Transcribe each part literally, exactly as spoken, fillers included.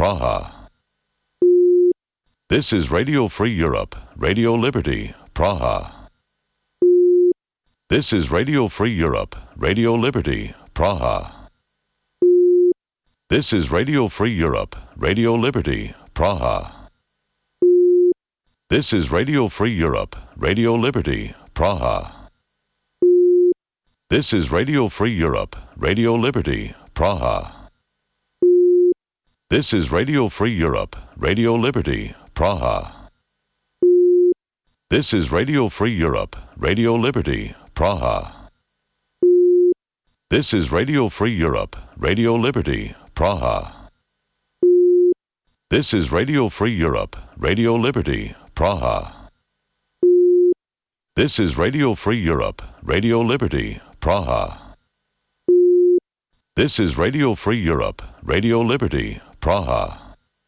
Praha. This is Radio Free Europe, Radio Liberty, Praha. This is Radio Free Europe, Radio Liberty, Praha. This is Radio Free Europe, Radio Liberty, Praha. This is Radio Free Europe, Radio Liberty, Praha. This is Radio Free Europe, Radio Liberty, Praha. This is Radio Free Europe, Radio Liberty, Praha. This is Radio Free Europe, Radio Liberty, Praha. This is Radio Free Europe, Radio Liberty, Praha. This is Radio Free Europe, Radio Liberty, Praha. This is Radio Free Europe, Radio Liberty, Praha. This is Radio Free Europe, Radio Liberty, Praha.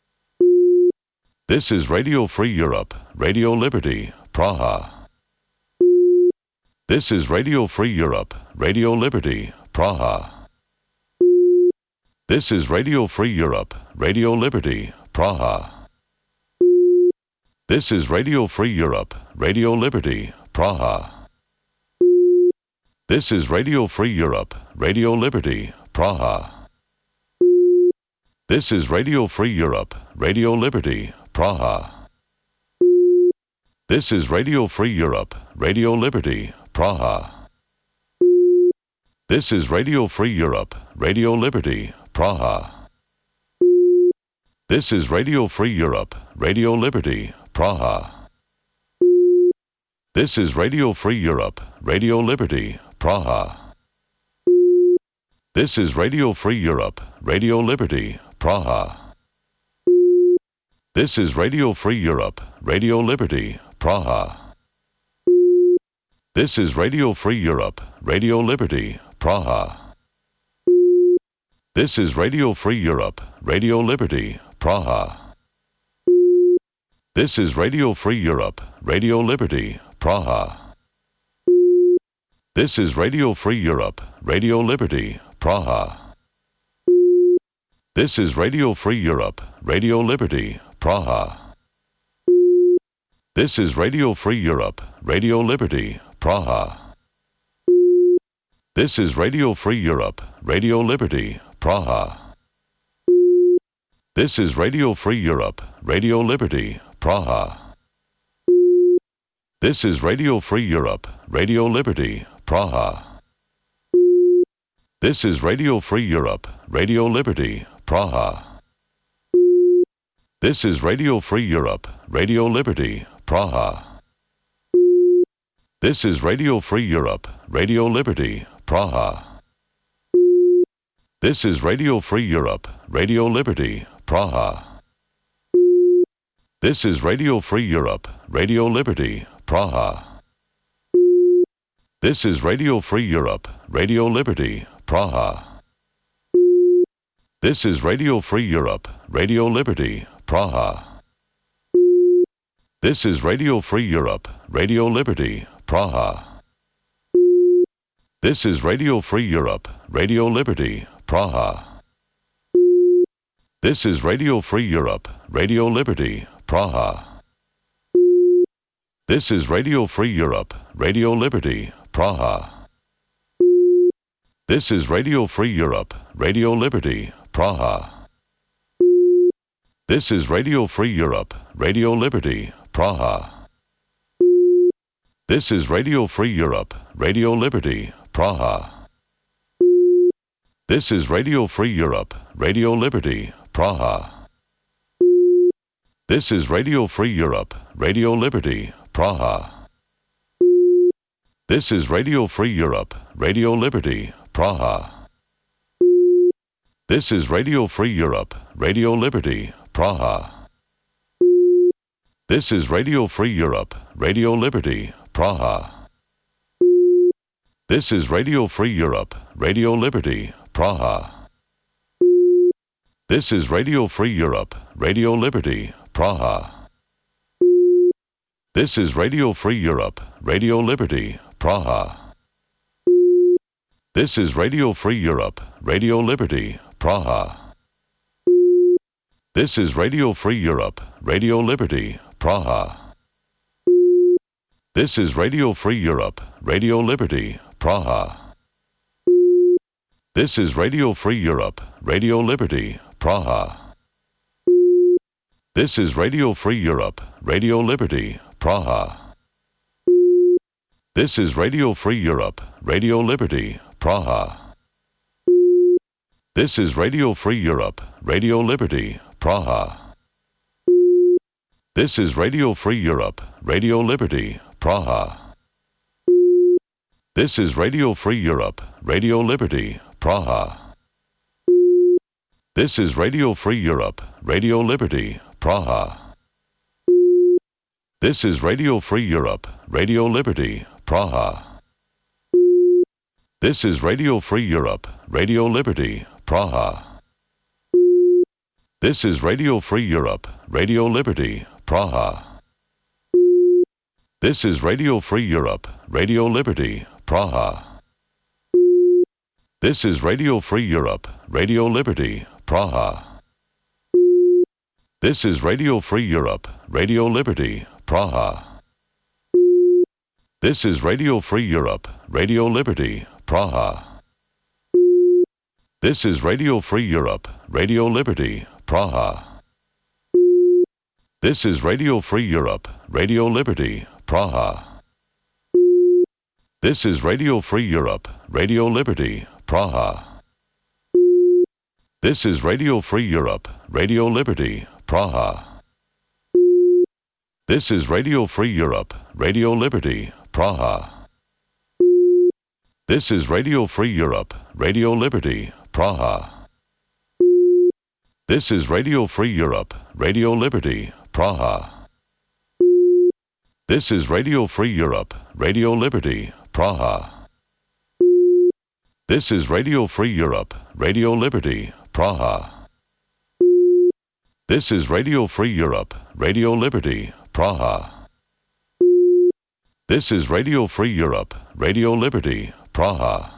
This is Radio Free Europe, Radio Liberty, Praha. This is Radio Free Europe, Radio Liberty, Praha. This is Radio Free Europe, Radio Liberty, Praha. This is Radio Free Europe, Radio Liberty, Praha. This is Radio Free Europe, Radio Liberty, Praha. This is Radio Free Europe, Radio Liberty, Praha. This is Radio Free Europe, Radio Liberty, Praha. This is Radio Free Europe, Radio Liberty, Praha. This is Radio Free Europe, Radio Liberty, Praha. This is Radio Free Europe, Radio Liberty, Praha. This is Radio Free Europe, Radio Liberty, Praha. This is Radio Free Europe, Radio Liberty, Praha. This is Radio Free Europe, Radio Liberty, Praha. This is Radio Free Europe, Radio Liberty, Praha. This is Radio Free Europe, Radio Liberty, Praha. This is Radio Free Europe, Radio Liberty, Praha. This is Radio Free Europe, Radio Liberty, Praha. This is Radio Free Europe, Radio Liberty, Praha. This is Radio Free Europe, Radio Liberty, Praha. This is Radio Free Europe, Radio Liberty, Praha. This is Radio Free Europe, Radio Liberty, Praha. This is Radio Free Europe, Radio Liberty, Praha. This is Radio Free Europe, Radio Liberty, Praha. This is Radio Free Europe, Radio Liberty, Praha. This is Radio Free Europe, Radio Liberty, Praha. This is Radio Free Europe, Radio Liberty, Praha. This is Radio Free Europe, Radio Liberty, Praha. This is Radio Free Europe, Radio Liberty, Praha. This is Radio Free Europe, Radio Liberty, Praha. This is Radio Free Europe, Radio Liberty, Praha. This is Radio Free Europe, Radio Liberty, Praha. This is Radio Free Europe, Radio Liberty, Praha. This is Radio Free Europe, Radio Liberty, Praha. This is Radio Free Europe, Radio Liberty, Praha. This is Radio Free Europe, Radio Liberty, Praha. This is Radio Free Europe, Radio Liberty, Praha. This is Radio Free Europe, Radio Liberty, Praha. This is Radio Free Europe, Radio Liberty, Praha. This is Radio Free Europe, Radio Liberty, Praha. This is Radio Free Europe, Radio Liberty, Praha. This is Radio Free Europe, Radio Liberty, Praha. This is Radio Free Europe, Radio Liberty, Praha. This is Radio Free Europe, Radio Liberty, Praha. This is Radio Free Europe, Radio Liberty, Praha. This is Radio Free Europe, Radio Liberty, Praha. This is Radio Free Europe, Radio Liberty, Praha. This is Radio Free Europe, Radio Liberty, Praha. This is Radio Free Europe, Radio Liberty, Praha. This is Radio Free Europe, Radio Liberty, Praha. This is Radio Free Europe, Radio Liberty, Praha. This is Radio Free Europe, Radio Liberty, Praha. This is Radio Free Europe, Radio Liberty, Praha. This is Radio Free Europe, Radio Liberty, Praha. This is Radio Free Europe, Radio Liberty, Praha. This is Radio Free Europe, Radio Liberty, Praha. This is Radio Free Europe, Radio Liberty, Praha. This is Radio Free Europe, Radio Liberty, Praha. This is Radio Free Europe, Radio Liberty, Praha. This is Radio Free Europe, Radio Liberty, Praha. This is Radio Free Europe, Radio Liberty, Praha. This is Radio Free Europe, Radio Liberty, Praha. This is Radio Free Europe, Radio Liberty, Praha. This is Radio Free Europe, Radio Liberty, Praha. This is Radio Free Europe, Radio Liberty, Praha. This is Radio Free Europe, Radio Liberty, Praha. This is Radio Free Europe, Radio Liberty, Praha. This is Radio Free Europe, Radio Liberty, Praha. This is Radio Free Europe, Radio Liberty, Praha. This is Radio Free Europe, Radio Liberty, Praha. This is Radio Free Europe, Radio Liberty, Praha. This is Radio Free Europe, Radio Liberty, Praha.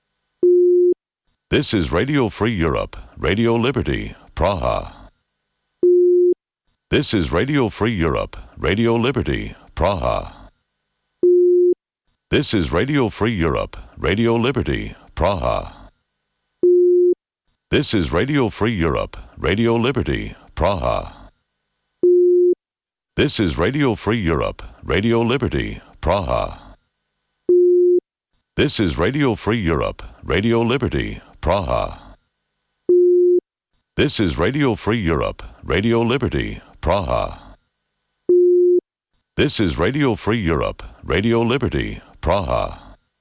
This is Radio Free Europe, Radio Liberty, Praha. This is Radio Free Europe, Radio Liberty, Praha. This is Radio Free Europe, Radio Liberty, Praha. This is Radio Free Europe, Radio Liberty, Praha. This is Radio Free Europe, Radio Liberty, Praha. This is Radio Free Europe, Radio Liberty, Praha. This is Radio Free Europe, Radio Liberty, Praha. This is Radio Free Europe, Radio Liberty, Praha.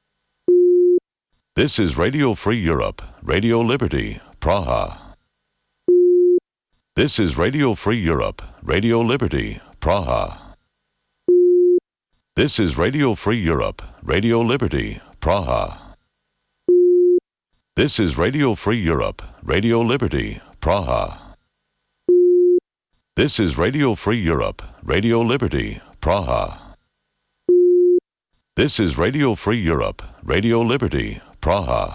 This is Radio Free Europe, Radio Liberty, Praha. This is Radio Free Europe, Radio Liberty, Praha. This is Radio Free Europe, Radio Liberty, Praha. This is Radio Free Europe, Radio Liberty, Praha. This is Radio Free Europe, Radio Liberty, Praha. This is Radio Free Europe, Radio Liberty, Praha.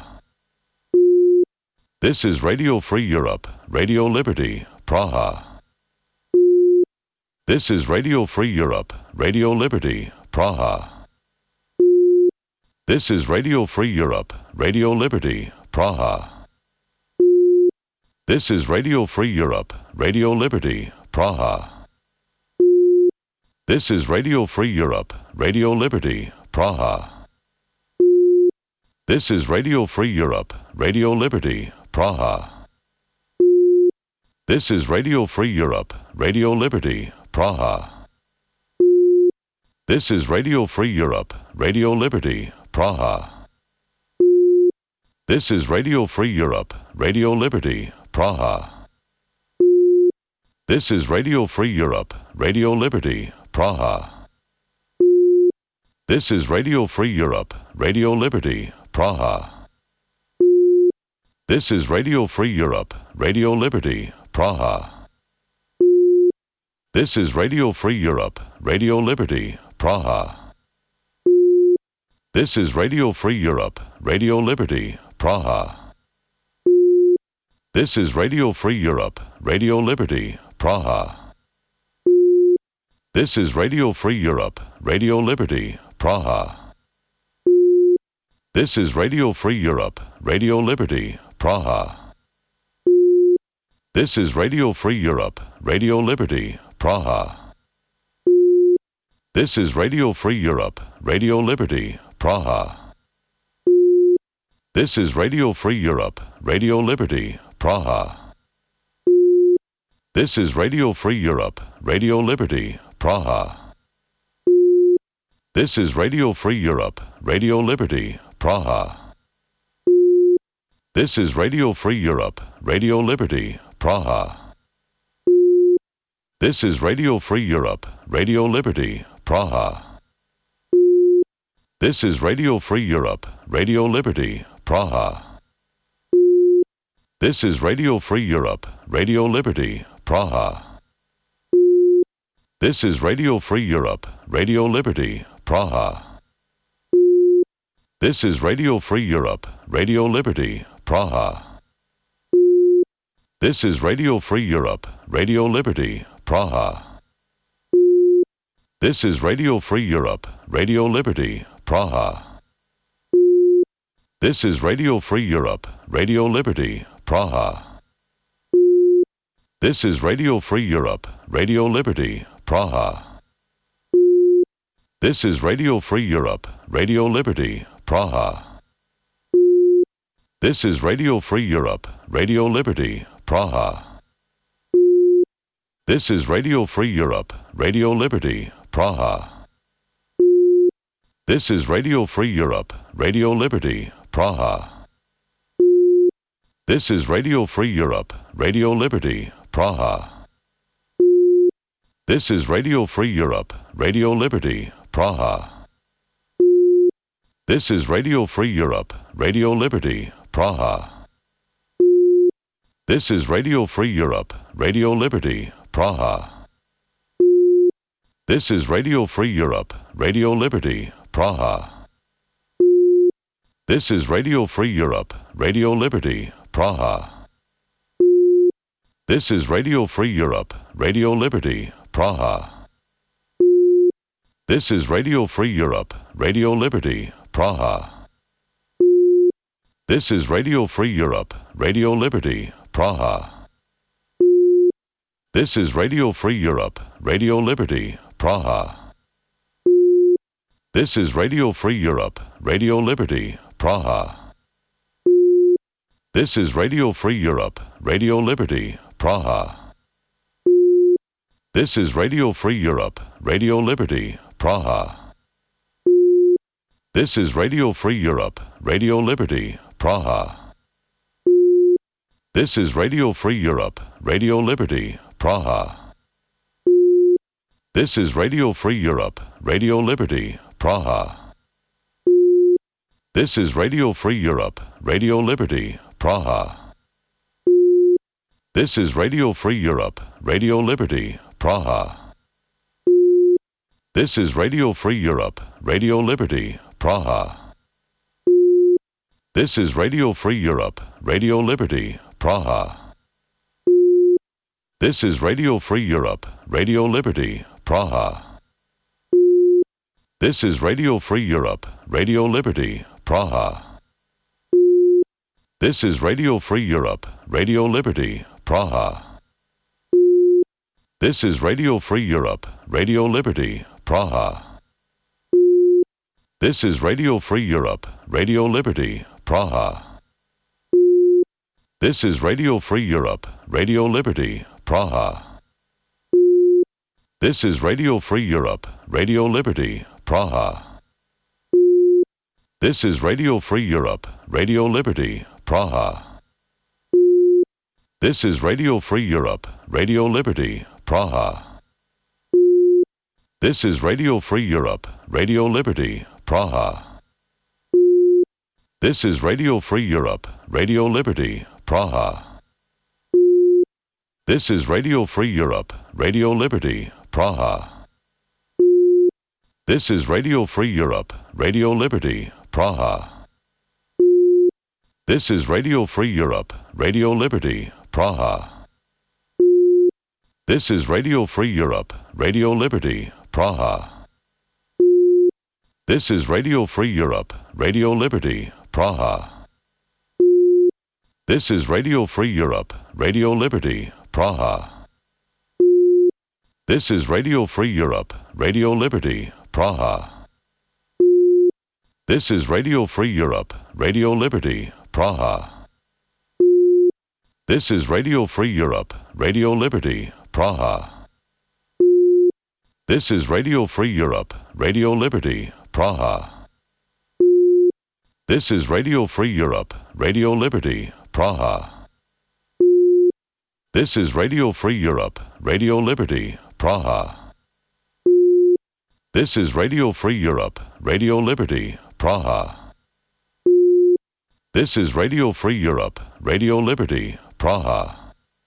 This is Radio Free Europe, Radio Liberty, Praha. This is Radio Free Europe, Radio Liberty, Praha. This is Radio Free Europe, Radio Liberty, Praha. This is Radio Free Europe, Radio Liberty, Praha. This is Radio Free Europe, Radio Liberty, Praha. This is Radio Free Europe, Radio Liberty, Praha. This is Radio Free Europe, Radio Liberty, Praha. This is Radio Free Europe, Radio Liberty, Praha. This is Radio Free Europe, Radio Liberty, Praha. This is Radio Free Europe, Radio Liberty, Praha. This is Radio Free Europe, Radio Liberty, Praha. This is Radio Free Europe, Radio Liberty, Praha. This is Radio Free Europe, Radio Liberty, Praha. This is Radio Free Europe, Radio Liberty, Praha. This is Radio Free Europe, Radio Liberty, Praha. This is Radio Free Europe, Radio Liberty, Praha. This is Radio Free Europe, Radio Liberty, Praha. This is Radio Free Europe, Radio Liberty, Praha. This is Radio Free Europe, Radio Liberty, Praha. This is Radio Free Europe, Radio Liberty, Praha. This is Radio Free Europe, Radio Liberty, Praha. This is Radio Free Europe, Radio Liberty, Praha. This is Radio Free Europe, Radio Liberty, Praha. This is Radio Free Europe, Radio Liberty, Praha. This is Radio Free Europe, Radio Liberty, Praha. This is Radio Free Europe, Radio Liberty, Praha. This is Radio Free Europe, Radio Liberty, Praha. This is Radio Free Europe, Radio Liberty, Praha. This is Radio Free Europe, Radio Liberty, Praha. This is Radio Free Europe, Radio Liberty, Praha. This is Radio Free Europe, Radio Liberty, Praha. This is Radio Free Europe, Radio Liberty, Praha. This is Radio Free Europe, Radio Liberty, Praha. This is Radio Free Europe, Radio Liberty, Praha. This is Radio Free Europe, Radio Liberty, Praha. This is Radio Free Europe, Radio Liberty, Praha. This is Radio Free Europe, Radio Liberty, Praha. This is Radio Free Europe, Radio Liberty, Praha. This is Radio Free Europe, Radio Liberty, Praha. This is Radio Free Europe, Radio Liberty, Praha. This is Radio Free Europe, Radio Liberty, Praha. This is Radio Free Europe, Radio Liberty, Praha. This is Radio Free Europe, Radio Liberty, Praha. This is Radio Free Europe, Radio Liberty, Praha. This is Radio Free Europe, Radio Liberty, Praha. This is Radio Free Europe, Radio Liberty, Praha. This is Radio Free Europe, Radio Liberty, Praha. This is Radio Free Europe, Radio Liberty, Praha. This is Radio Free Europe, Radio Liberty, Praha. This is Radio Free Europe, Radio Liberty, Praha. This is Radio Free Europe, Radio Liberty, Praha. This is Radio Free Europe, Radio Liberty, Praha. This is Radio Free Europe, Radio Liberty, Praha. This is Radio Free Europe, Radio Liberty, Praha. This is Radio Free Europe, Radio Liberty, Praha. This is Radio Free Europe, Radio Liberty, Praha. This is Radio Free Europe, Radio Liberty, Praha. This is Radio Free Europe, Radio Liberty, Praha. This is Radio Free Europe, Radio Liberty, Praha. This is Radio Free Europe, Radio Liberty, Praha. This is Radio Free Europe, Radio Liberty, Praha. This is Radio Free Europe, Radio Liberty, Praha. This is Radio Free Europe, Radio Liberty, Praha. This is Radio Free Europe, Radio Liberty, Praha. This is Radio Free Europe, Radio Liberty, Praha. This is Radio Free Europe, Radio Liberty, Praha. This is Radio Free Europe, Radio Liberty, Praha. This is Radio Free Europe, Radio Liberty, Praha. This is Radio Free Europe, Radio Liberty, Praha. This is Radio Free Europe, Radio Liberty, Praha. This is Radio Free Europe, Radio Liberty, Praha. This is Radio Free Europe, Radio Liberty, Praha. This is Radio Free Europe, Radio Liberty, Praha. This is Radio Free Europe, Radio Liberty, Praha. This is Radio Free Europe, Radio Liberty, Praha. This is Radio Free Europe, Radio Liberty, Praha. This is Radio Free Europe, Radio Liberty, Praha. This is Radio Free Europe, Radio Liberty, Praha. This is Radio Free Europe, Radio Liberty, Praha. This is Radio Free Europe, Radio Liberty, Praha. This is Radio Free Europe, Radio Liberty, Praha.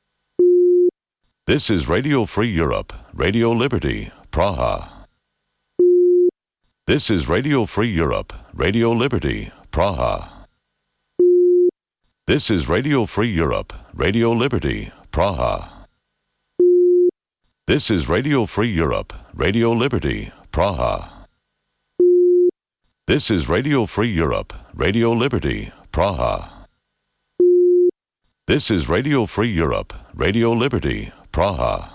This is Radio Free Europe, Radio Liberty, Praha. This is Radio Free Europe, Radio Liberty, Praha. This is Radio Free Europe, Radio Liberty, Praha. This is Radio Free Europe, Radio Liberty, Praha. This is Radio Free Europe, Radio Liberty, Praha. This is Radio Free Europe, Radio Liberty, Praha.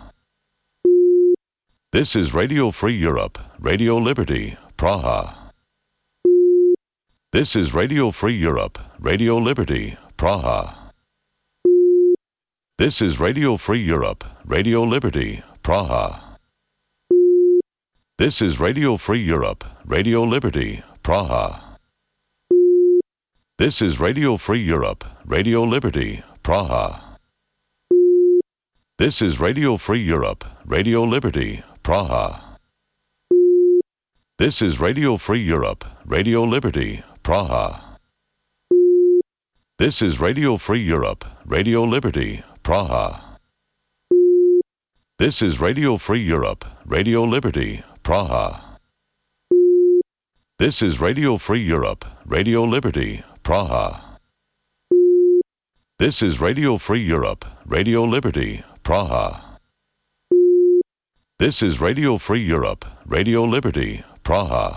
This is Radio Free Europe, Radio Liberty, Praha. This is Radio Free Europe, Radio Liberty, Praha. This is Radio Free Europe, Radio Liberty, Praha. This is Radio Free Europe, Radio Liberty, Praha. This is Radio Free Europe, Radio Liberty, Praha. This is Radio Free Europe, Radio Liberty, Praha. This is Radio Free Europe, Radio Liberty, Praha. This is Radio Free Europe, Radio Liberty, Praha. This is Radio Free Europe, Radio Liberty, Praha. This is Radio Free Europe, Radio Liberty, Praha. This is Radio Free Europe, Radio Liberty, Praha. This is Radio Free Europe, Radio Liberty, Praha.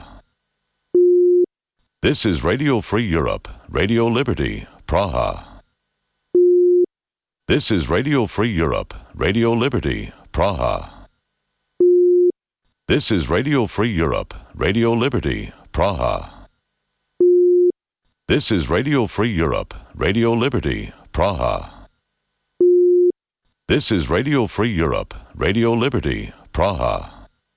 This is Radio Free Europe, Radio Liberty, Praha. This is Radio Free Europe, Radio Liberty, Praha. This is Radio Free Europe, Radio Liberty, Praha. This is Radio Free Europe, Radio Liberty, Praha. This is Radio Free Europe, Radio Liberty, Praha.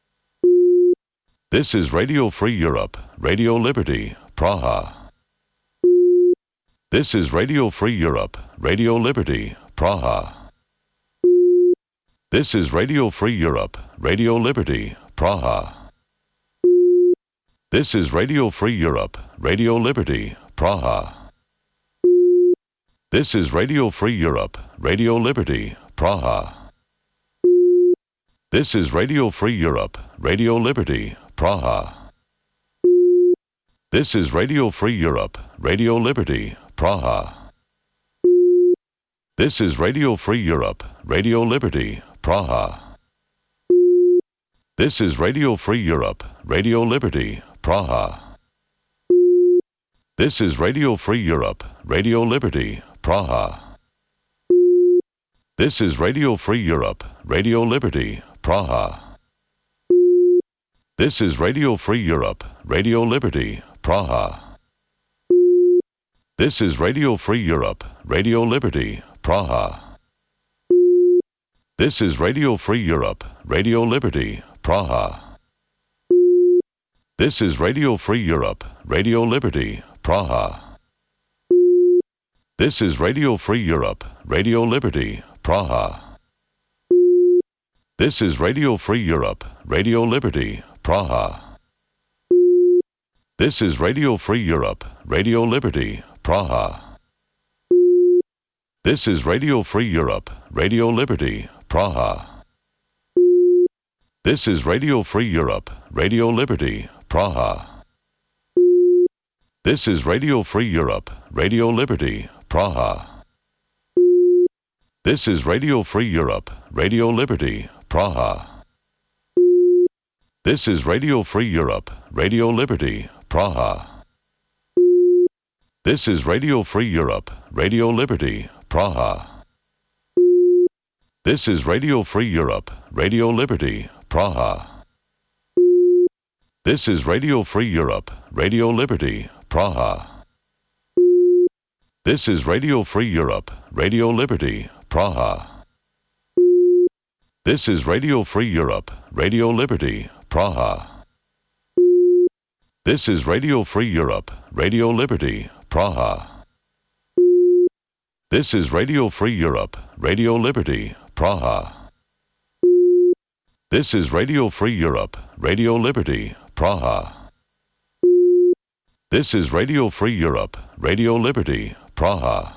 This is Radio Free Europe, Radio Liberty, Praha. This is Radio Free Europe, Radio Liberty, Praha. This is Radio Free Europe, Radio Liberty, Praha. This is Radio Free Europe, Radio Liberty, Praha. This is Radio Free Europe, Radio Liberty, Praha. This is Radio Free Europe, Radio Liberty, Praha. This is Radio Free Europe, Radio Liberty, Praha. This is Radio Free Europe, Radio Liberty, Praha. This is Radio Free Europe, Radio Liberty, Praha. This is Radio Free Europe, Radio Liberty, Praha. This is Radio Free Europe, Radio Liberty, Praha. This is Radio Free Europe, Radio Liberty, Praha. This is Radio Free Europe, Radio Liberty, Praha. This is Radio Free Europe, Radio Liberty, Praha. This is Radio Free Europe, Radio Liberty, Praha. This is Radio Free Europe, Radio Liberty, Praha. This is Radio Free Europe, Radio Liberty, Praha. This is Radio Free Europe, Radio Liberty, Praha. This is Radio Free Europe, Radio Liberty, Praha. This is Radio Free Europe, Radio Liberty, Praha. This is Radio Free Europe, Radio Liberty, Praha. This is Radio Free Europe, Radio Liberty, Praha. This is Radio Free Europe, Radio Liberty, Praha. This is Radio Free Europe, Radio Liberty, Praha. This is Radio Free Europe, Radio Liberty, Praha. This is Radio Free Europe, Radio Liberty, Praha. This is Radio Free Europe, Radio Liberty, Praha. This is Radio Free Europe, Radio Liberty, Praha. This is Radio Free Europe, Radio Liberty, Praha. This is Radio Free Europe, Radio Liberty, Praha. This is Radio Free Europe, Radio Liberty, Praha. This is Radio Free Europe, Radio Liberty, Praha.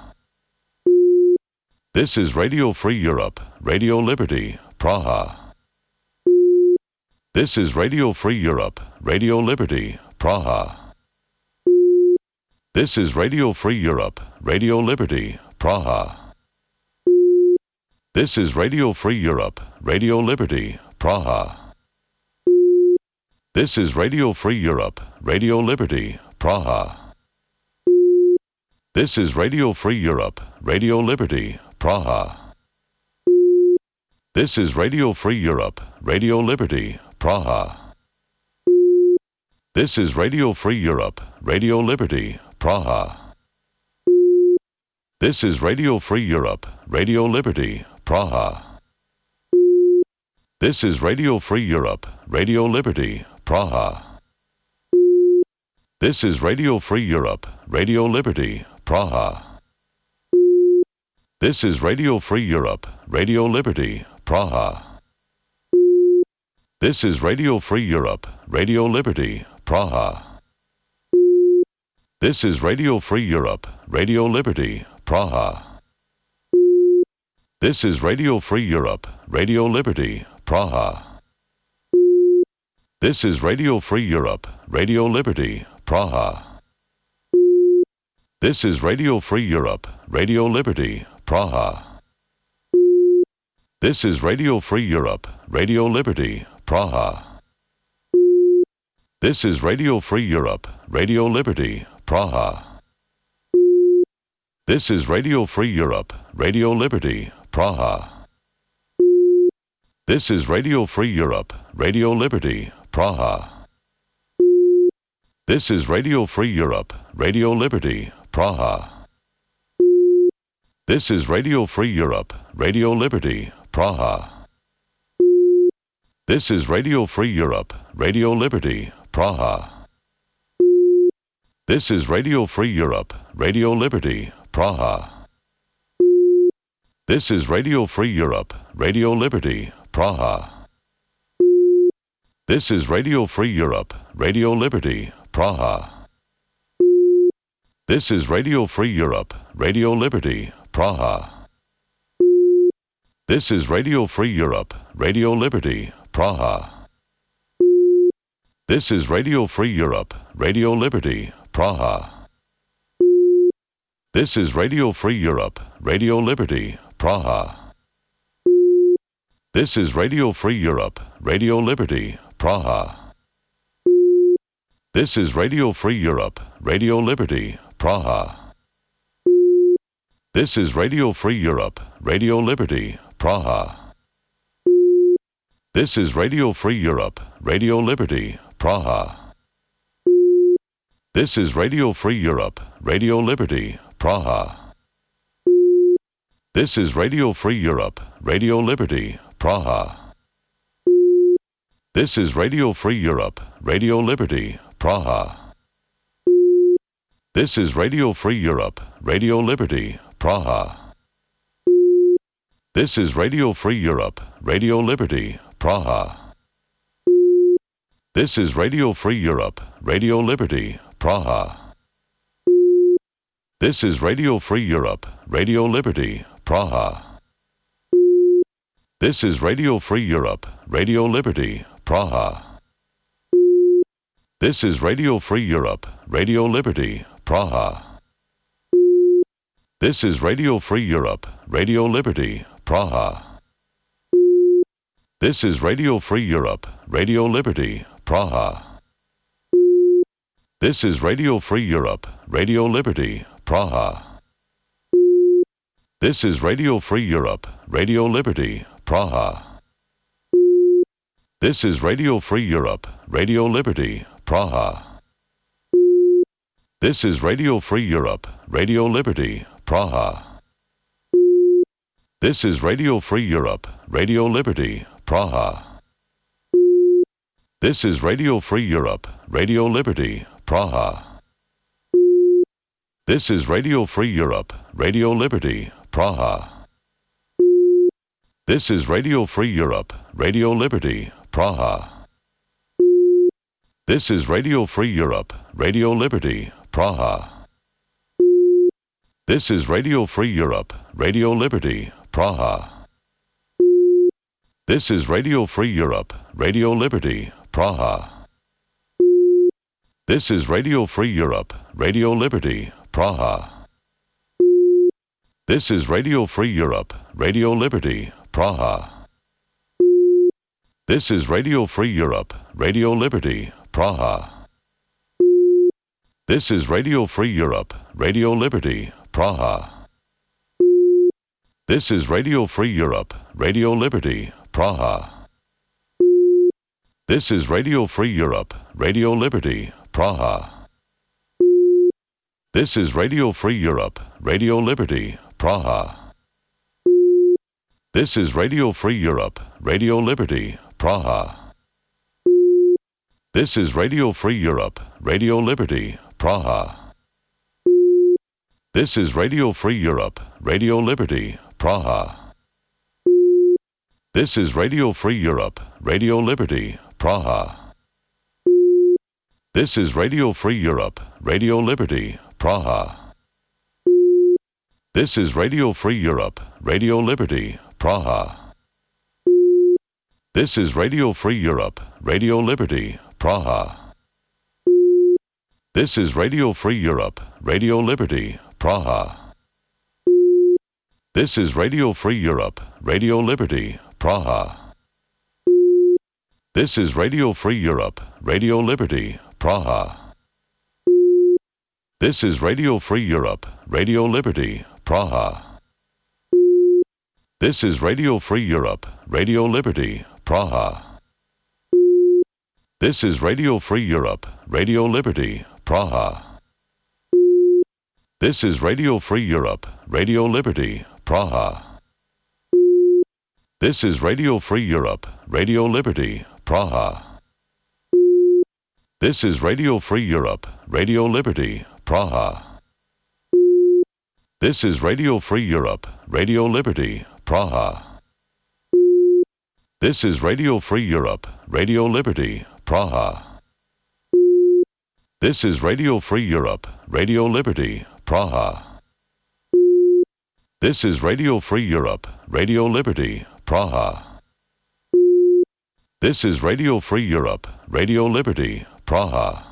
This is Radio Free Europe, Radio Liberty, Praha. This is Radio Free Europe, Radio Liberty, Praha. This is Radio Free Europe, Radio Liberty, Praha. This is Radio Free Europe, Radio Liberty, Praha. This is Radio Free Europe, Radio Liberty, Praha. This is Radio Free Europe, Radio Liberty, Praha. This is Radio Free Europe, Radio Liberty, Praha. This is Radio Free Europe, Radio Liberty, Praha. This is Radio Free Europe, Radio Liberty, Praha. This is Radio Free Europe, Radio Liberty, Praha. This is Radio Free Europe, Radio Liberty, Praha. This is Radio Free Europe, Radio Liberty, Praha. This is Radio Free Europe, Radio Liberty, Praha. This is Radio Free Europe, Radio Liberty, Praha. This is Radio Free Europe, Radio Liberty, Praha. This is Radio Free Europe, Radio Liberty, Praha. This is Radio Free Europe, Radio Liberty, Praha. This is Radio Free Europe, Radio Liberty, Praha. This is Radio Free Europe, Radio Liberty, Praha. This is Radio Free Europe, Radio Liberty, Praha. This is Radio Free Europe, Radio Liberty, Praha. This is Radio Free Europe, Radio Liberty, Praha. This is Radio Free Europe, Radio Liberty, Praha. This is Radio Free Europe, Radio Liberty, Praha. This is Radio Free Europe, Radio Liberty, Praha. This is Radio Free Europe, Radio Liberty, Praha. This is Radio Free Europe, Radio Liberty, Praha. This is Radio Free Europe, Radio Liberty, Praha. This is Radio Free Europe, Radio Liberty, Praha. This is Radio Free Europe, Radio Liberty, Praha. This is Radio Free Europe, Radio Liberty, Praha. This is Radio Free Europe, Radio Liberty, Praha. This is Radio Free Europe, Radio Liberty, Praha. This is Radio Free Europe, Radio Liberty, Praha. This is Radio Free Europe, Radio Liberty, Praha. This is Radio Free Europe, Radio Liberty, Praha. This is Radio Free Europe, Radio Liberty, Praha. This is Radio Free Europe, Radio Liberty, Praha. This is Radio Free Europe, Radio Liberty, Praha. This is Radio Free Europe, Radio Liberty, Praha. This is Radio Free Europe, Radio Liberty, Praha. This is Radio Free Europe, Radio Liberty, Praha. This is Radio Free Europe, Radio Liberty, Praha. This is Radio Free Europe, Radio Liberty, Praha. This is Radio Free Europe, Radio Liberty, Praha. This is Radio Free Europe, Radio Liberty, Praha. This is Radio Free Europe, Radio Liberty, Praha. This is Radio Free Europe, Radio Liberty, Praha. This is Radio Free Europe, Radio Liberty, Praha. This is Radio Free Europe, Radio Liberty, Praha. This is Radio Free Europe, Radio Liberty, Praha. This is Radio Free Europe, Radio Liberty, Praha. This is Radio Free Europe, Radio Liberty, Praha. This is Radio Free Europe, Radio Liberty, Praha. This is Radio Free Europe, Radio Liberty, Praha. This is Radio Free Europe, Radio Liberty, Praha. This is Radio Free Europe, Radio Liberty, Praha. This is Radio Free Europe, Radio Liberty, Praha. This is Radio Free Europe, Radio Liberty, Praha. This is Radio Free Europe, Radio Liberty, Praha. This is Radio Free Europe, Radio Liberty, Praha. This is Radio Free Europe, Radio Liberty, Praha. This is Radio Free Europe, Radio Liberty, Praha. This is Radio Free Europe, Radio Liberty, Praha. This is Radio Free Europe, Radio Liberty, Praha. This is Radio Free Europe, Radio Liberty, Praha. This is Radio Free Europe, Radio Liberty, Praha. This is Radio Free Europe, Radio Liberty, Praha. This is Radio Free Europe, Radio Liberty, Praha. This is Radio Free Europe, Radio Liberty, Praha. This is Radio Free Europe, Radio Liberty, Praha. This is Radio Free Europe, Radio Liberty, Praha. This is Radio Free Europe, Radio Liberty, Praha. This is Radio Free Europe, Radio Liberty, Praha. This is Radio Free Europe, Radio Liberty, Praha. This is Radio Free Europe, Radio Liberty, Praha. This is Radio Free Europe, Radio Liberty, Praha. This is Radio Free Europe, Radio Liberty, Praha. This is Radio Free Europe, Radio Liberty, Praha. This is Radio Free Europe, Radio Liberty, Praha. This is Radio Free Europe, Radio Liberty, Praha. This is Radio Free Europe, Radio Liberty, Praha. This is Radio Free Europe, Radio Liberty, Praha. This is Radio Free Europe, Radio Liberty, Praha. This is Radio Free Europe, Radio Liberty, Praha.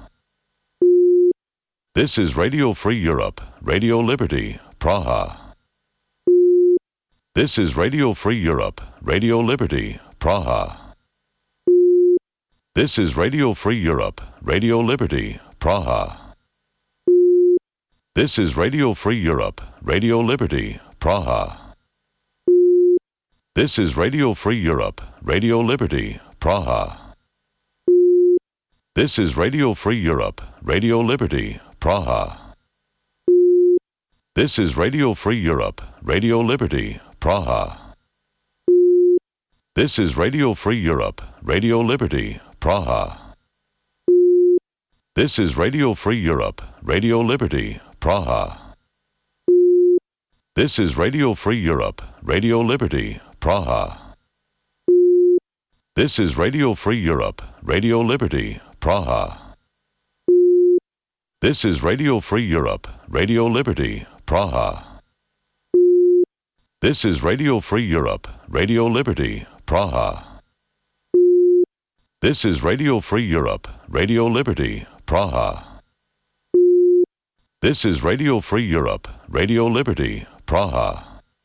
This is Radio Free Europe, Radio Liberty, Praha. This is Radio Free Europe, Radio Liberty, Praha. This is Radio Free Europe, Radio Liberty, Praha. This is Radio Free Europe, Radio Liberty, Praha. This is Radio Free Europe, Radio Liberty, Praha. This is Radio Free Europe, Radio Liberty, Praha. This is Radio Free Europe, Radio Liberty, Praha. This is Radio Free Europe, Radio Liberty, Praha. This is Radio Free Europe, Radio Liberty, Praha. This is Radio Free Europe, Radio Liberty, Praha. This is Radio Free Europe, Radio Liberty, Praha. This is Radio Free Europe, Radio Liberty, Praha. This is Radio Free Europe, Radio Liberty, Praha. This is Radio Free Europe, Radio Liberty, Praha. This is Radio Free Europe, Radio Liberty, Praha.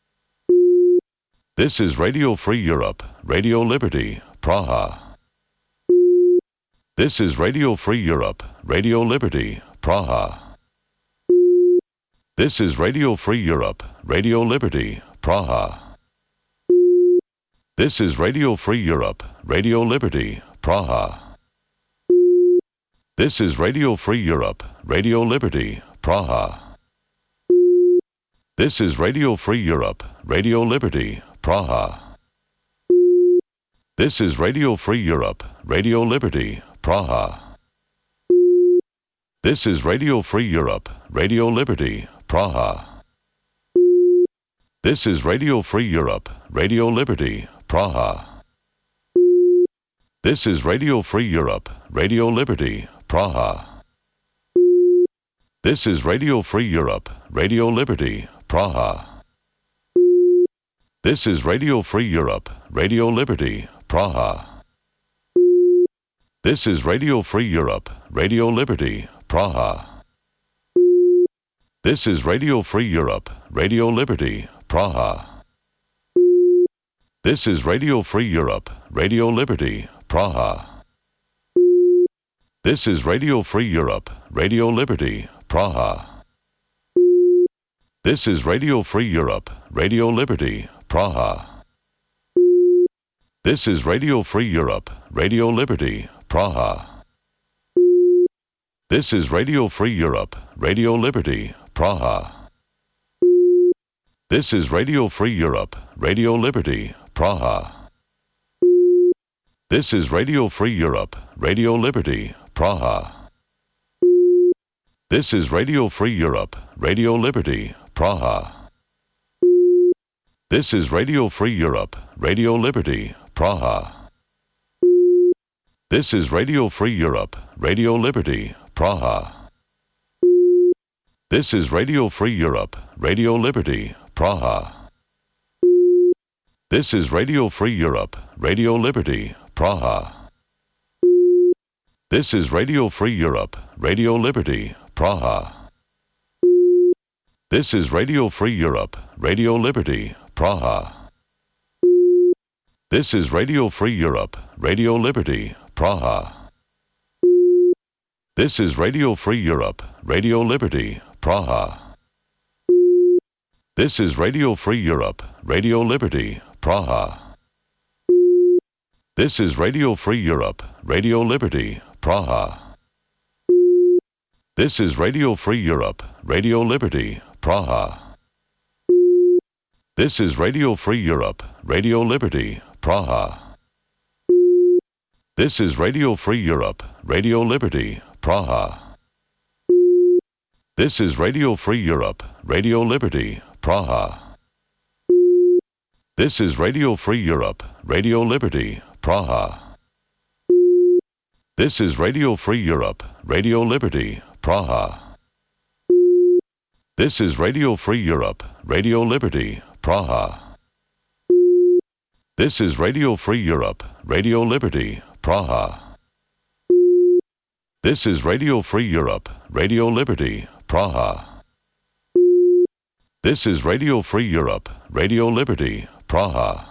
This is Radio Free Europe, Radio Liberty, Praha. This is Radio Free Europe, Radio Liberty, Praha. This is Radio Free Europe, Radio Liberty, Praha. This is Radio Free Europe, Radio Liberty, Praha. This is Radio Free Europe, Radio Liberty, Praha. This is Radio Free Europe, Radio Liberty, Praha. This is Radio Free Europe, Radio Liberty, Praha. This is Radio Free Europe, Radio Liberty, Praha. This is Radio Free Europe, Radio Liberty, Praha. This is Radio Free Europe, Radio Liberty, Praha. This is Radio Free Europe, Radio Liberty, Praha. This is Radio Free Europe, Radio Liberty, Praha. This is Radio Free Europe, Radio Liberty, Praha. This is Radio Free Europe, Radio Liberty, Praha. This is Radio Free Europe, Radio Liberty, Praha. This is Radio Free Europe, Radio Liberty, Praha. This is Radio Free Europe, Radio Liberty, Praha. This is Radio Free Europe, Radio Liberty, Praha. This is Radio Free Europe, Radio Liberty, Praha. This is Radio Free Europe, Radio Liberty, Praha. This is Radio Free Europe, Radio Liberty, Praha. This is Radio Free Europe, Radio Liberty, Praha. This is Radio Free Europe, Radio Liberty, Praha. This is Radio Free Europe, Radio Liberty, Praha. This is Radio Free Europe, Radio Liberty, Praha. This is Radio Free Europe, Radio Liberty, Praha. This is Radio Free Europe, Radio Liberty, Praha. This is Radio Free Europe, Radio Liberty, Praha. This is Radio Free Europe, Radio Liberty, Praha. This is Radio Free Europe, Radio Liberty, Praha. This is Radio Free Europe, Radio Liberty, Praha. This is Radio Free Europe, Radio Liberty, Praha. This is Radio Free Europe, Radio Liberty, Praha. This is Radio Free Europe, Radio Liberty, Praha. This is Radio Free Europe, Radio Liberty, Praha. This is Radio Free Europe, Radio Liberty, Praha. This is Radio Free Europe, Radio Liberty, Praha. This is Radio Free Europe, Radio Liberty, Praha. This is Radio Free Europe, Radio Liberty, Praha. This is Radio Free Europe, Radio Liberty, Praha. This is Radio Free Europe, Radio Liberty, Praha. This is Radio Free Europe, Radio Liberty, Praha.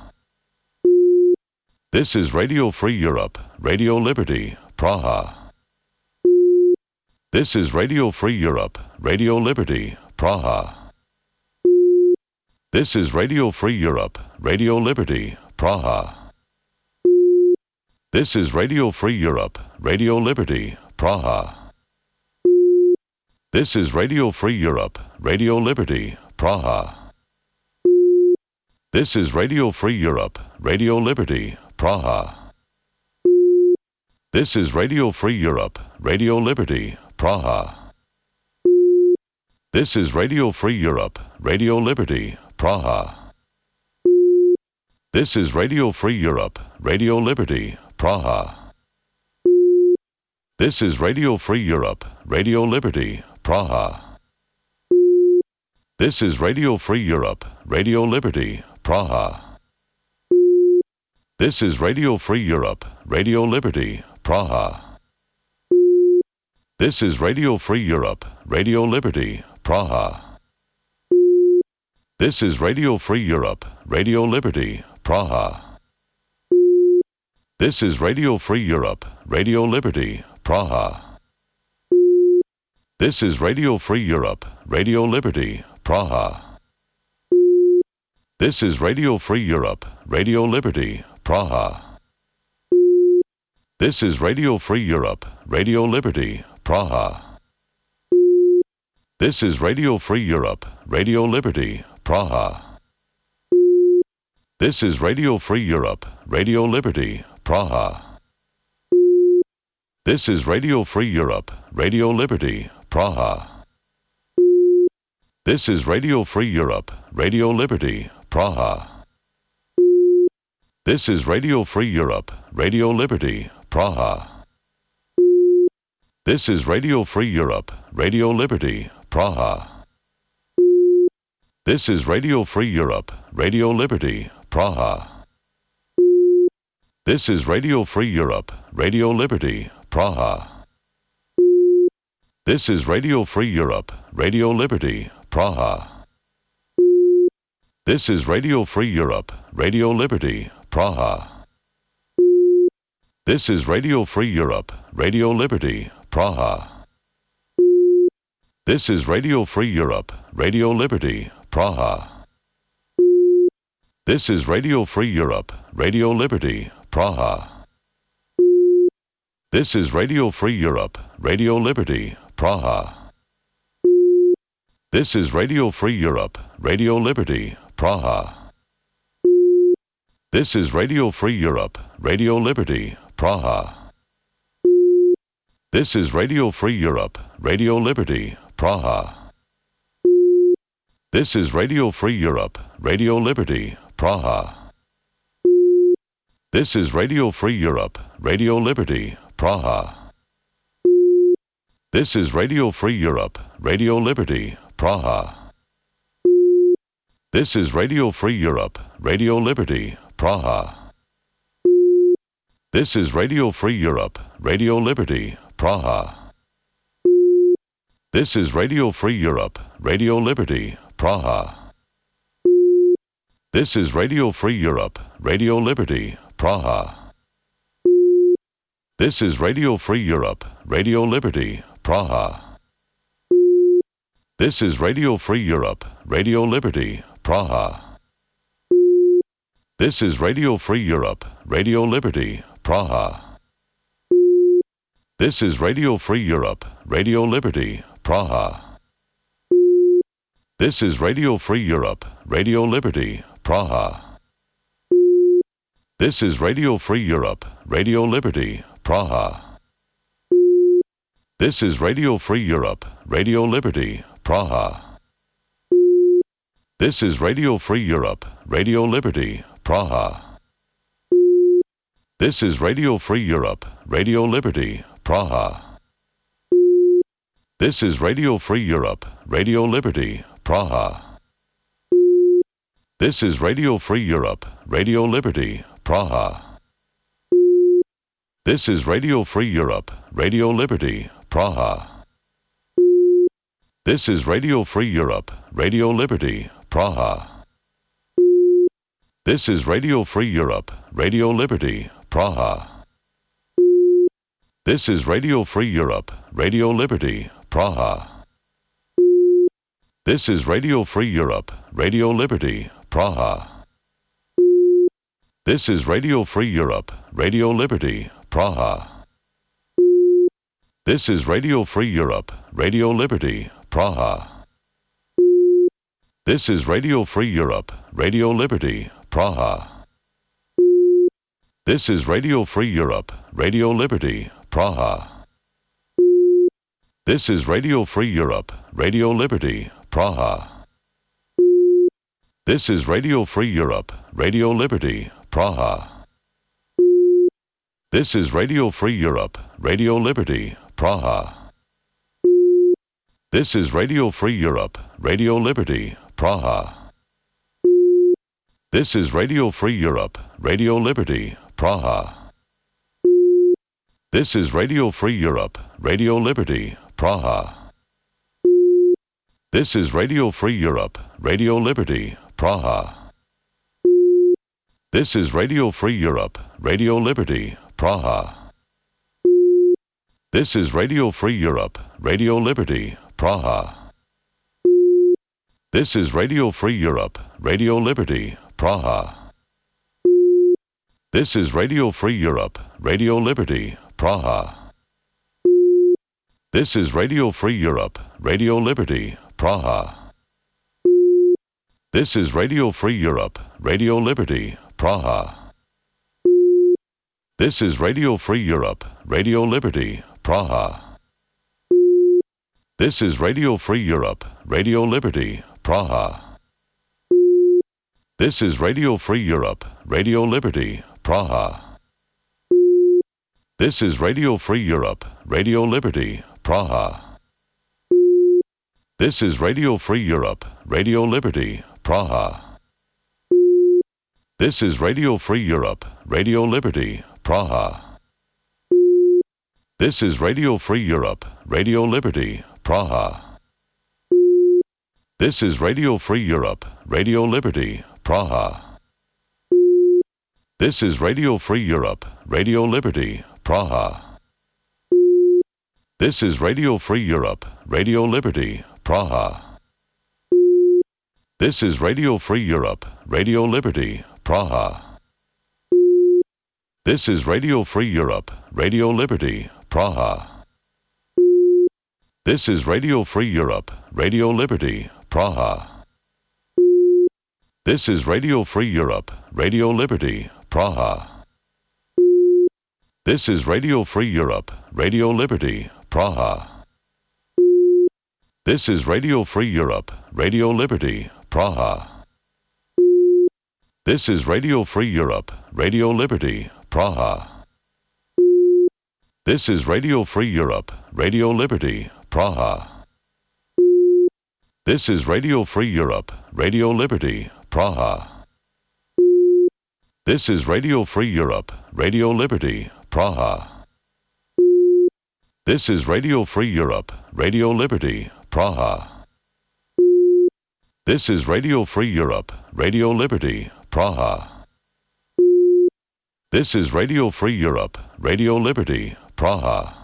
This is Radio Free Europe, Radio Liberty, Praha. This is Radio Free Europe, Radio Liberty, Praha. This is Radio Free Europe, Radio Liberty, Praha. This is Radio Free Europe, Radio Liberty, Praha. This is Radio Free Europe, Radio Liberty, Praha. This is Radio Free Europe, Radio Liberty, Praha. This is Radio Free Europe, Radio Liberty, Praha. This is Radio Free Europe, Radio Liberty, Praha. This is Radio Free Europe, Radio Liberty, Praha. This is Radio Free Europe, Radio Liberty, Praha. This is Radio Free Europe, Radio Liberty, Praha. This is Radio Free Europe, Radio Liberty, Praha. This is Radio Free Europe, Radio Liberty, Praha. This is Radio Free Europe, Radio Liberty, Praha. This is Radio Free Europe, Radio Liberty, Praha. This is Radio Free Europe, Radio Liberty, Praha. This is Radio Free Europe, Radio Liberty, Praha. This is Radio Free Europe, Radio Liberty, Praha. This is Radio Free Europe, Radio Liberty, Praha. This is Radio Free Europe, Radio Liberty, Praha. This is Radio Free Europe, Radio Liberty, Praha. This is Radio Free Europe, Radio Liberty, Praha. This is Radio Free Europe, Radio Liberty, Praha. This is Radio Free Europe, Radio Liberty, Praha. This is Radio Free Europe, Radio Liberty, Praha. This is Radio Free Europe, Radio Liberty, Praha. This is Radio Free Europe, Radio Liberty, Praha. This is Radio Free Europe, Radio Liberty, Praha. This is Radio Free Europe, Radio Liberty, Praha. This is Radio Free Europe, Radio Liberty, Praha. This is Radio Free Europe, Radio Liberty, Praha. This is Radio Free Europe, Radio Liberty, Praha. This is Radio Free Europe, Radio Liberty, Praha. This is Radio Free Europe, Radio Liberty, Praha. This is Radio Free Europe, Radio Liberty, Praha. This is Radio Free Europe, Radio Liberty, Praha. This is Radio Free Europe, Radio Liberty, Praha. This is Radio Free Europe, Radio Liberty, Praha. This is Radio Free Europe, Radio Liberty, Praha. This is Radio Free Europe, Radio Liberty, Praha. This is Radio Free Europe, Radio Liberty, Praha. This is Radio Free Europe, Radio Liberty, Praha. This is Radio Free Europe, Radio Liberty, Praha. This is Radio Free Europe, Radio Liberty, Praha. This is Radio Free Europe, Radio Liberty, Praha. This is Radio Free Europe, Radio Liberty, Praha. This is Radio Free Europe, Radio Liberty, Praha. This is Radio Free Europe, Radio Liberty, Praha. This is Radio Free Europe, Radio Liberty, Praha. This is Radio Free Europe, Radio Liberty, Praha. This is Radio Free Europe, Radio Liberty, Praha. This is Radio Free Europe, Radio Liberty, Praha. This is Radio Free Europe, Radio Liberty, Praha. This is Radio Free Europe, Radio Liberty, Praha. This is Radio Free Europe, Radio Liberty, Praha. This is Radio Free Europe, Radio Liberty, Praha. This is Radio Free Europe, Radio Liberty, Praha. This is Radio Free Europe, Radio Liberty, Praha. This is Radio Free Europe, Radio Liberty, Praha. This is Radio Free Europe, Radio Liberty, Praha. This is Radio Free Europe, Radio Liberty, Praha. This is Radio Free Europe, Radio Liberty, Praha. This is Radio Free Europe, Radio Liberty, Praha. This is Radio Free Europe, Radio Liberty, Praha. This is Radio Free Europe, Radio Liberty, Praha. This is Radio Free Europe, Radio Liberty, Praha. This is Radio Free Europe, Radio Liberty, Praha. This is Radio Free Europe, Radio Liberty, Praha. This is Radio Free Europe, Radio Liberty, Praha. This is Radio Free Europe, Radio Liberty, Praha. This is Radio Free Europe, Radio Liberty, Praha. This is Radio Free Europe, Radio Liberty, Praha. This is Radio Free Europe, Radio Liberty, Praha. This is Radio Free Europe, Radio Liberty, Praha. This is Radio Free Europe, Radio Liberty, Praha. This is Radio Free Europe, Radio Liberty, Praha. This is Radio Free Europe, Radio Liberty, Praha. This is Radio Free Europe, Radio Liberty, Praha. This is Radio Free Europe, Radio Liberty, Praha. This is Radio Free Europe, Radio Liberty, Praha. This is Radio Free Europe, Radio Liberty, Praha. This is Radio Free Europe, Radio Liberty, Praha. This is Radio Free Europe, Radio Liberty, Praha. This is Radio Free Europe, Radio Liberty, Praha. This is Radio Free Europe, Radio Liberty, Praha. This is Radio Free Europe, Radio Liberty, Praha. This is Radio Free Europe, Radio Liberty, Praha. This is Radio Free Europe, Radio Liberty, Praha. This is Radio Free Europe, Radio Liberty, Praha. This is Radio Free Europe, Radio Liberty, Praha. This is Radio Free Europe, Radio Liberty, Praha. This is Radio Free Europe, Radio Liberty, Praha. This is Radio Free Europe, Radio Liberty, Praha. This is Radio Free Europe, Radio Liberty, Praha. This is Radio Free Europe, Radio Liberty, Praha. This is Radio Free Europe, Radio Liberty, Praha. This is Radio Free Europe, Radio Liberty, Praha. This is Radio Free Europe, Radio Liberty, Praha.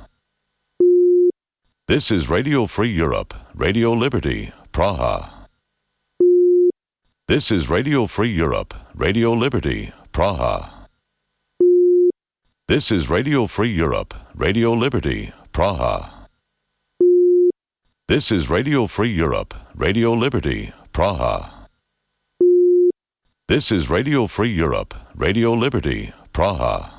This is Radio Free Europe, Radio Liberty, Praha. This is Radio Free Europe, Radio Liberty, Praha. This is Radio Free Europe, Radio Liberty, Praha. This is Radio Free Europe, Radio Liberty, Praha. This is Radio Free Europe, Radio Liberty, Praha.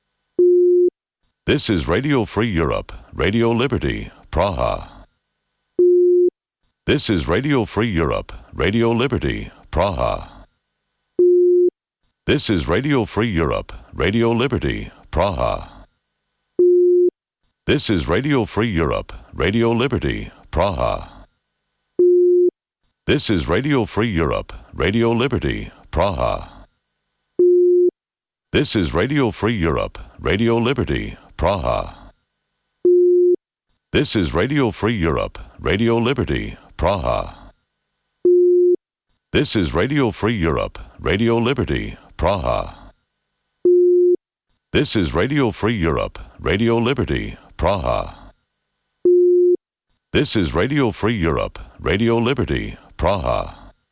This is Radio Free Europe, Radio Liberty, Praha. This is Radio Free Europe, Radio Liberty, Praha. This is Radio Free Europe, Radio Liberty, Praha. This is Radio Free Europe, Radio Liberty, Praha. This is Radio Free Europe, Radio Liberty, Praha. This is Radio Free Europe, Radio Liberty, Praha. This is Radio Free Europe, Radio Liberty, Praha. This is Radio Free Europe, Radio Liberty, Praha. This is Radio Free Europe, Radio Liberty, Praha. This is Radio Free Europe, Radio Liberty, Praha.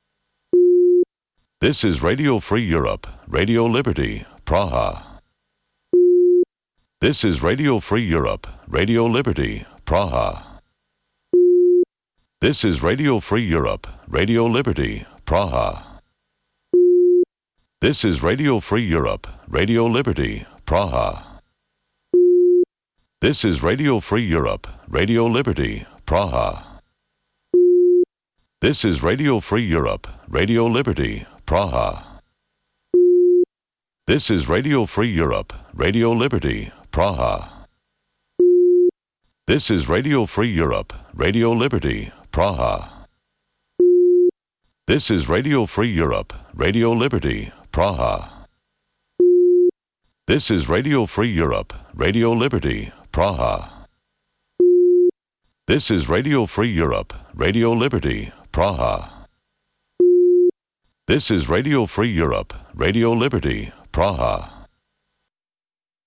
This is Radio Free Europe, Radio Liberty, Praha. This is Radio Free Europe, Radio Liberty, Praha. This is Radio Free Europe, Radio Liberty, Praha. This is Radio Free Europe, Radio Liberty, Praha. This is Radio Free Europe, Radio Liberty, Praha. This is Radio Free Europe, Radio Liberty, Praha. This is Radio Free Europe, Radio Liberty, Praha. This is Radio Free Europe, Radio Liberty, Praha. This is Radio Free Europe, Radio Liberty, Praha. This is Radio Free Europe, Radio Liberty, Praha. This is Radio Free Europe, Radio Liberty, Praha. This is Radio Free Europe, Radio Liberty, Praha.